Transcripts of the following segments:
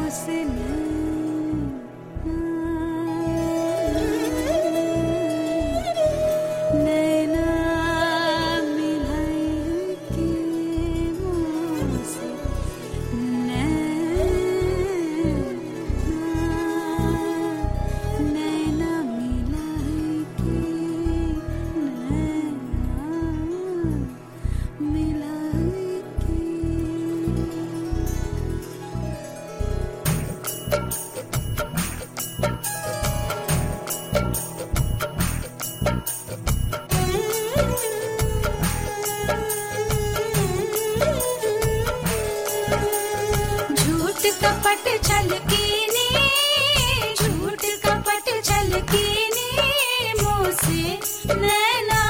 कपट छलकीने, झूठ कपट छलकीने, मुँह से नैना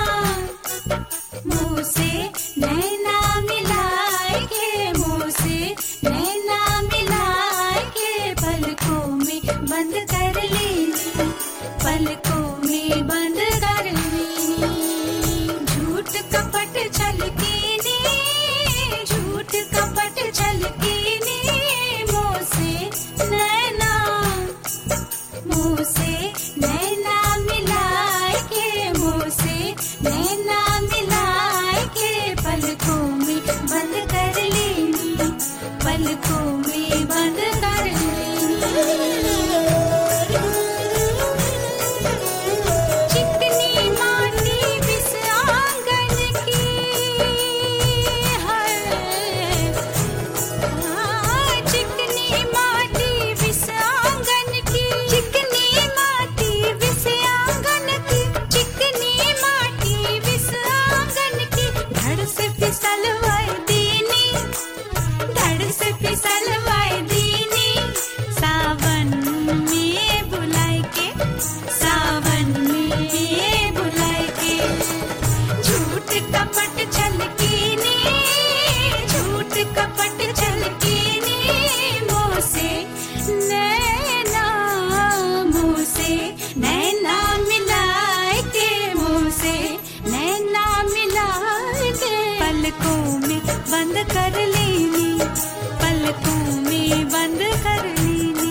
मिलाए के, मुँह से नैना मिलाए के, पलकों में बंद कर लेनी, पलकों में बंद कर लेनी। झूठ कपट छलकीने, झूठ कपट छलकीने, मुँह से नैना मिलाए के, मुँह से नैना मिलाए के, पलकों में बंद कर लेनी, पलकों में बंद कर लेनी। चिकनी माटी बिस आंगन की है, चिकनी माटी बिस आंगन की, चिकनी माटी बिस आंगन की, चिकनी माटी बिस आंगन की, धड़ से फिसलवाए दीनी, धड़ से फिसलवाए दीनी, सावन में बुलाए के, सावन में बुलाए के। झूठ कपट छलकीने, झूठ कपट छलकीने, मुँह से नैना, मुँह से नैना मिलाए के, मुँह से नैना मिलाए के, पलकों में बंद कर लेनी, पलकों में बंद कर लेनी।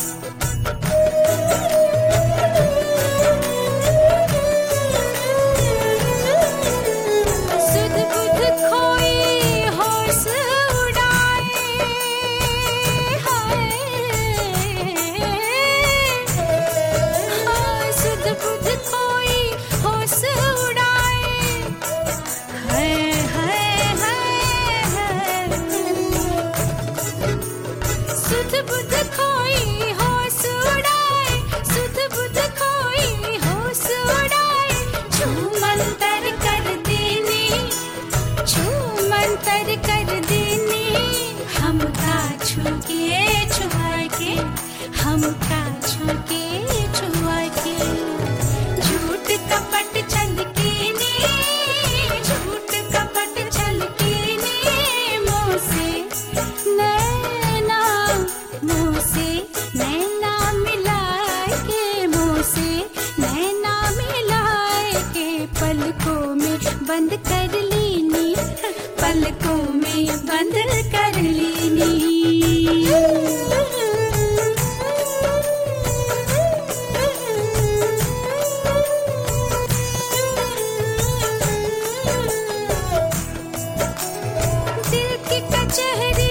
सुध बुध खोई होश उड़ाए, हाय सुध बुध खोई होश उड़ाए, हाय हाय हाय, सुध बुध खोई होश उड़ाए, सुध बुध खोई होश उड़ाए, छूमंतर कर देनी, छूमंतर कर देनी, हमका छूके छुआ के, हमका छूके छुआ के। झूठ कपट छलकीने, झूठ कपट छलकीने, मुँह से नैना, मुँह से नैना मिलाए के, मुँह से नैना मिलाए के, पलकों में बंद कर लेनी, पलकों में बंद कर लेनी। दिल की कचहरी,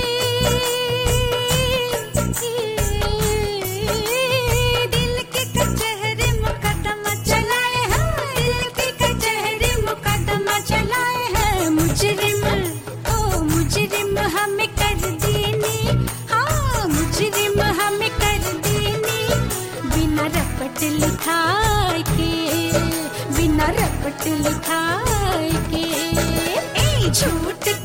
दिल की कचहरी मुकदमा चलाए हैं, दिल की कचहरी मुकदमा चलाए हैं, मुजरिम ओ मुजरिम हमें कर देनी, हाँ मुजरिम हमें कर देनी, बिना रपट लिखाए के, बिना रपट लिखाए के। झूठ